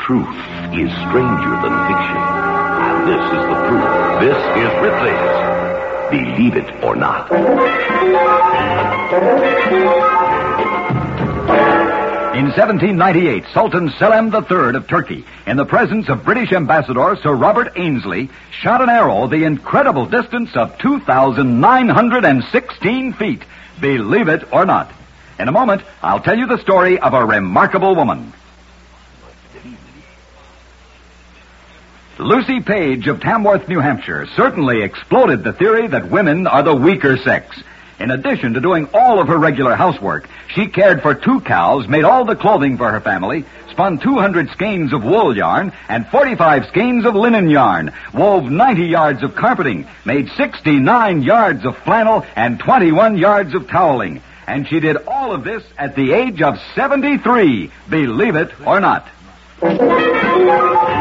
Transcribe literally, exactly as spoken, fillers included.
Truth is stranger than fiction. And this is the proof. This is Ripley's Believe It or Not. In seventeen ninety-eight, Sultan Selim the Third of Turkey, in the presence of British Ambassador Sir Robert Ainslie, shot an arrow the incredible distance of two thousand nine hundred sixteen feet. Believe it or not. In a moment, I'll tell you the story of a remarkable woman. Lucy Page of Tamworth, New Hampshire, certainly exploded the theory that women are the weaker sex. In addition to doing all of her regular housework, she cared for two cows, made all the clothing for her family, spun two hundred skeins of wool yarn and forty-five skeins of linen yarn, wove ninety yards of carpeting, made sixty-nine yards of flannel and twenty-one yards of toweling. And she did all of this at the age of seventy-three, believe it or not.